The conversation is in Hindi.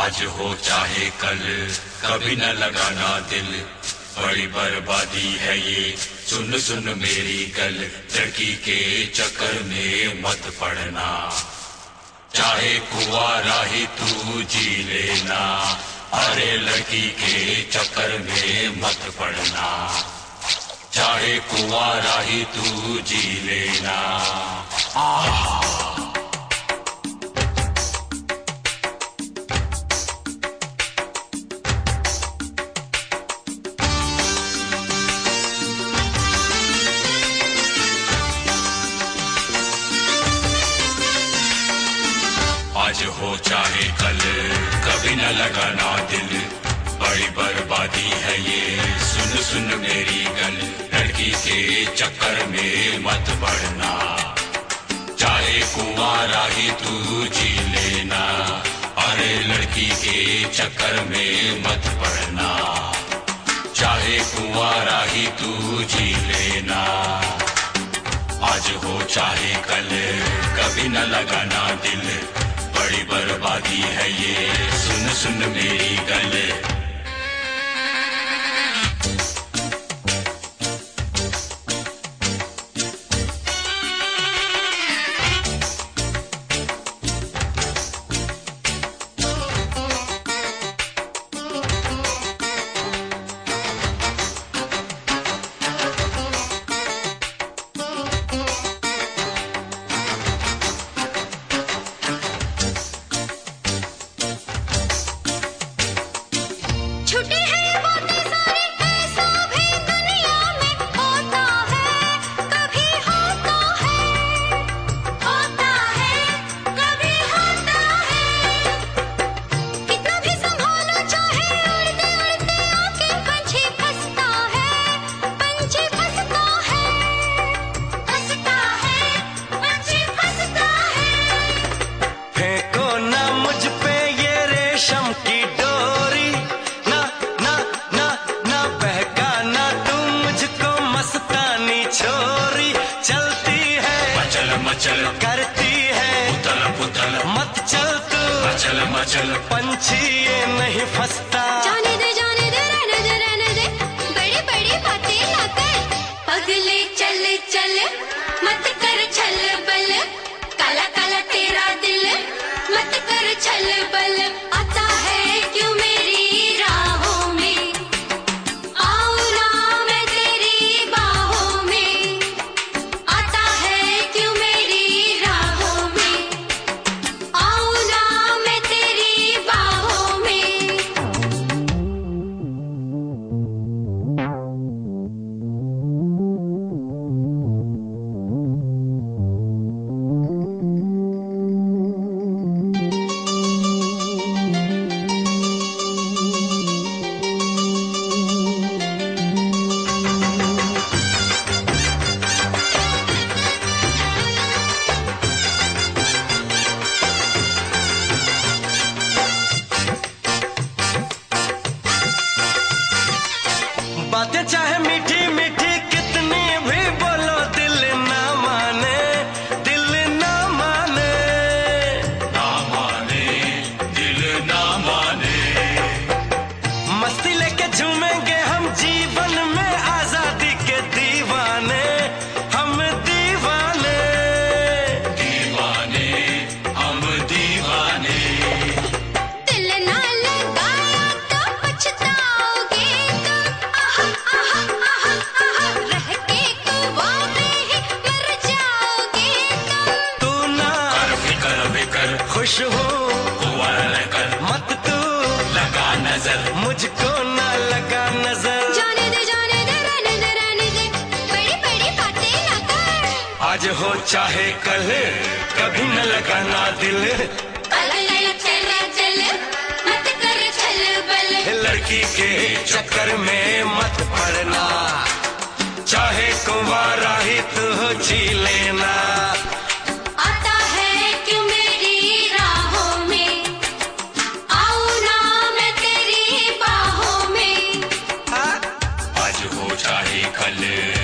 आज हो चाहे कल, कभी न लगाना दिल, बड़ी बर्बादी है ये, सुन सुन मेरी गल, लड़की के चक्कर में मत पड़ना, चाहे कुंवारा ही तू जी लेना, अरे लड़की के चक्कर में मत पड़ना, चाहे कुंवारा ही तू जी लेना। आज हो चाहे कल, कभी न लगाना दिल, बड़ी बर्बादी है ये, सुन सुन मेरी गल, लड़की के चक्कर में मत पड़ना, चाहे कुंवारा ही तू जी लेना, अरे लड़की के चक्कर में मत पड़ना, चाहे कुंवारा ही तू जी लेना। आज हो चाहे कल, कभी न लगाना दिल, बड़ी बर्बादी है ये, सुन सुन मेरी गल। मचल करती है उतल पुतल, मत चल तू मचल मचल, पंछी ये नहीं फंसता। जाने दे रहने दे, बड़ी बड़ी बातें ना कर, पगले चल चल, मत कर छल बल, काला काला तेरा दिल, मत कर छल बल, आता है क्यों मेरी राहों में, आऊं ना मैं तेरी बाहों में, आता है क्यों मेरी राहों में, आऊं ना मैं तेरी बाहों में। बातें चाहे मीठी मीठी कितनी भी बोलो, दिल ना माने, दिल ना माने, ना माने दिल ना माने, मस्ती लेके झूमेंगे हम जीवन में, आजादी के दीवाने हम दीवाने, दीवाने हम दीवाने, दिल ना लगाया तो पछताओगे तुम, आहा आहा आहा, रह के कुआं में ही मर जाओगे तुम। तू ना कर फिकर खुश हो कुंवारा कर, मत तू लगा नजर, मुझको ना लगा नजर। जाने दे रहने दे, बड़ी बड़ी बातें ना कर, आज हो चाहे कल, कभी न लगाना दिल, पगले चल चल, मत कर छल बल, लड़की के चक्कर में मत पड़ना, चाहे कुंवारा ही तू जी लेना। आता है क्यों मेरी राहों में, आऊं ना मैं तेरी बाहों में। आज हो चाहे कल,